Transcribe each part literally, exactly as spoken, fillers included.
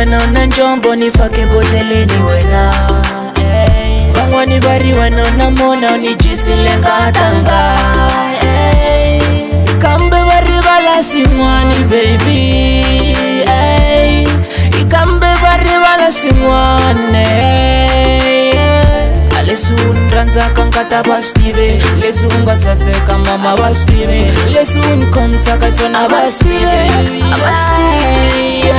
wanaona njombo nifake boteleni wena. Wangwani bari wanaona mona unijisile ngatanga. Ikambe bari bala simwani baby. Ikambe bari bala simwane. Lesu unranza kankata bastibe, lesu ungasaseka mama bastibe, lesu unkomsa kasona bastibe, bastibe.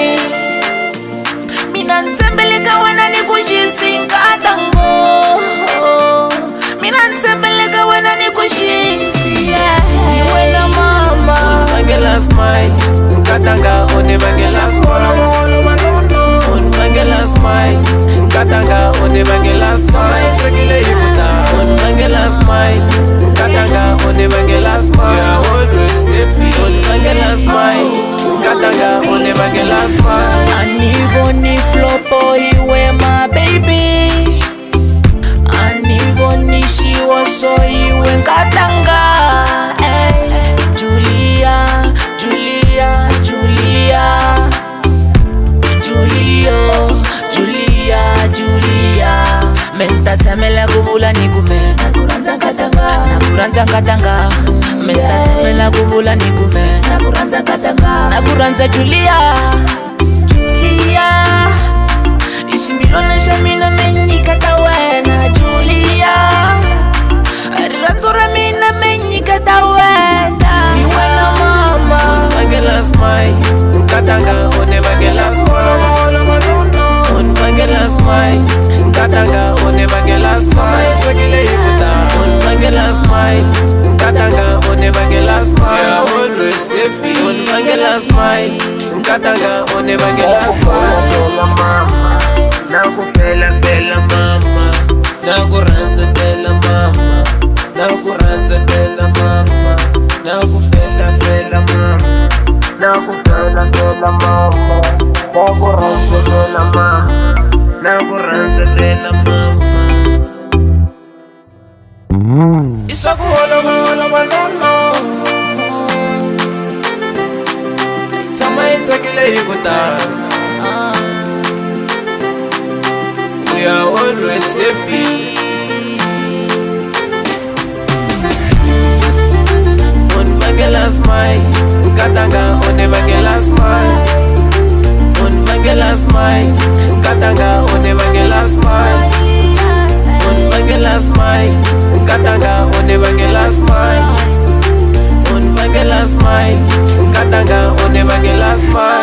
Mina nsembeleka wana nikujisinga tango, mina nsembeleka wana nikujisinga. Wena mama, Bangela smile, katanga one bangela smile. On bangela smile, katanga one bangela smile. Sekile ikuta. On bangela smile, katanga one bangela smile. We are always happy. On bangela smile, katanga one bangela smile. Aniboni flopo iwe my baby. Aniboni shiwoso iwe nkatanga. Hey, Julia, Julia, Julia. Julia, Julia, Julia. Menta samela kubula nikume. Nakuranza katanga, nakuranza katanga. Menta samela kubula nikume. Nakuranza katanga, nakuranza Julia, Julia. Ishimilona shamina menyi katawena Julia. Ariranzura mina menyi katawena. Iwala mama. Bangela smile, katanga one bangela smile. On bangela smile, katanga one bangela smile. Sekile ikuta. On bangela smile, katanga one bangela smile. We are always happy. On bangela smile, katanga one bangela smile. Nakupela pela mama, nakuranza dela mama, nakuranza dela mama, nakupela pela mama, nakupela dela mama, nakuranza dela mama, nakuranza dela mama. Isakuholo holo banono, itama itakile ikuta. We are always happy. On bangela smile, katanga on bangela smile. On bangela smile, katanga on bangela smile. On bangela smile, katanga on bangela smile. On bangela smile, katanga on bangela smile.